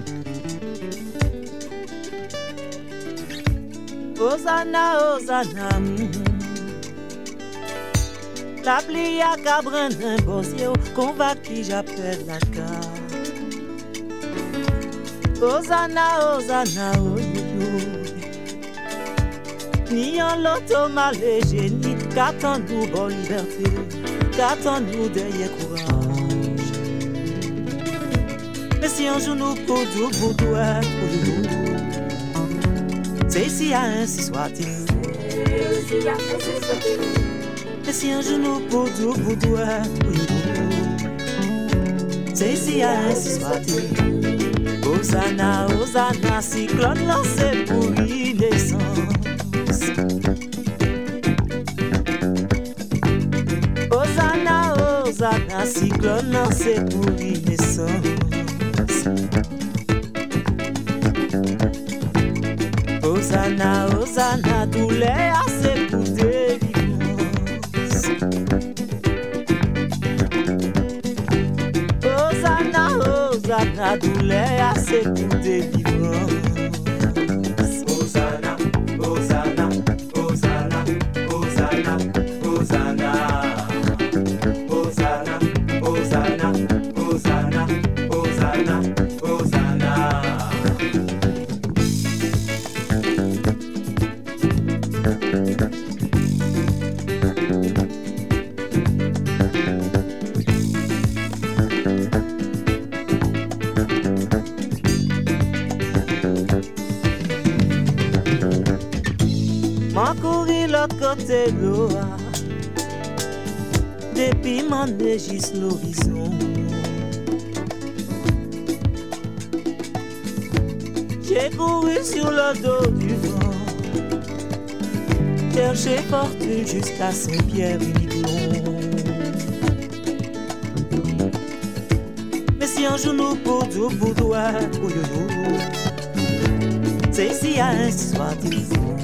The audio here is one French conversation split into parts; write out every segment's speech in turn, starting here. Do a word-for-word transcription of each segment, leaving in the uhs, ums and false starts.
Hosanna, Hosanna, la pluie à cabrin d'un bossier, qu'on va qui j'appelle la carte. Hosanna, Hosanna, oh yo yo. Ni en l'auto mal et génie, qu'attend-nous bonne liberté, qu'attend-nous derrière courage. Mais si un jour nous pour tout, pour tout, pour tout. C'est ici à ainsi soit-il. Et si un genou pour tout, pour tout, oui, c'est ici à ainsi soit-il. Hosanna, Hosanna, cyclone lancé pour l'innocence. Hosanna, Hosanna, cyclone lancé pour l'innocence. Hosanna, Hosanna, douleur assez pour délivrance. Hosanna, Hosanna, douleur assez pour délivrance. Hosanna, Hosanna, Hosanna, Hosanna, Hosanna. Hosanna, Hosanna, Hosanna, Hosanna, Hosanna. M'en courir l'autre côté de l'eau, depuis m'en négisse l'horizon. J'ai couru sur le dos du vent, cherché fortune jusqu'à Saint-Pierre-et-Miquelon. Mais si un jour nous pour tout, pour toi, pour yo, c'est ici à ainsi soit-il.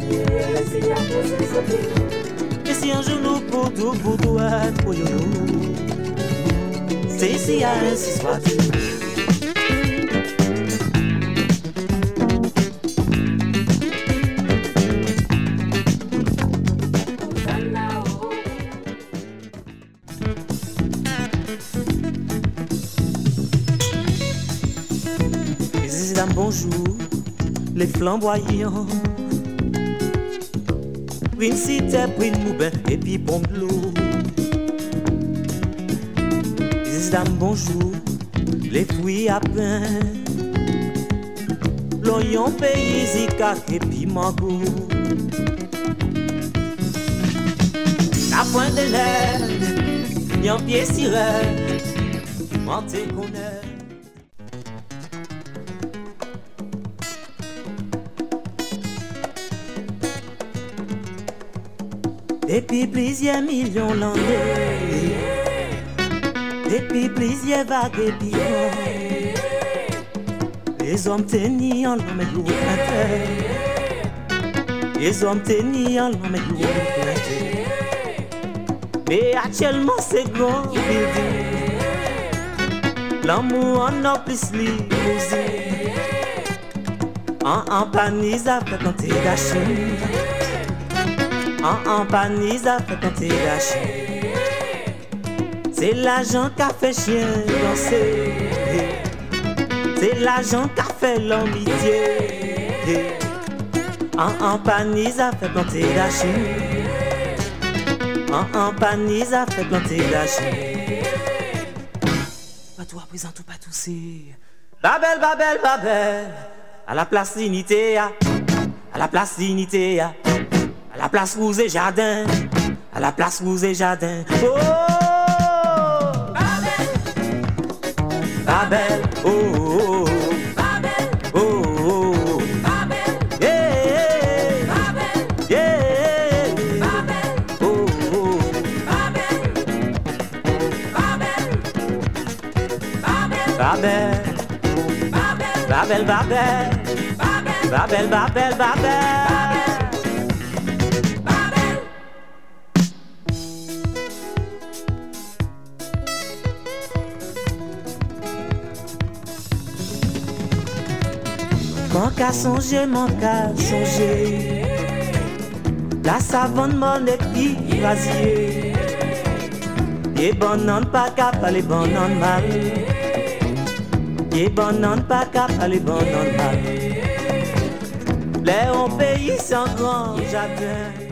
Et si un jour nous pour tout, pour toi, pour yo, c'est ici à ainsi soit-il. Les dames bonjour, les flamboyants. Une cité, une moubin, et puis pompe de l'eau. Les dames bonjour, les fruits à pain. L'oignon pays, zika, et puis mango. La pointe de l'air, y'en pied sirène, menté qu'on est. Depuis plusieurs millions d'années, depuis plusieurs vagues et pires, les hommes tenaient en l'homme et l'eau planté. Les hommes tenaient en l'homme et l'eau planté. Mais actuellement c'est grand building, l'amour en a plus limousine. En en panise a fait planter la chine. En en panise a fait planter la chine. C'est l'argent qui a fait chien danser. C'est l'argent qui a fait l'amitié. En en panise a fait planter la chine. En en panise a fait planter la chine. Pas toi présent ou pas tousser. Babel, Babel, Babel. À la place d'unité, à la place d'unité, à la place Rose et Jardin, à la place Rose et Jardin. Oh, Babel, Babel, oh, oh, oh. Babel, oh, oh, oh. Babel, yeah, Babel, yeah, Babel, oh, oh. Babel, Babel, Babel, Babel, Babel, Babel, Babel, Babel, Babel, Babel. qu'à songer, m'en qu'à songer. La savane mon épi rasier. Et bonne pas cap, les bonnes mal. Et bonne pas cap, les bonnes mal. Les on pays sans grand jardin.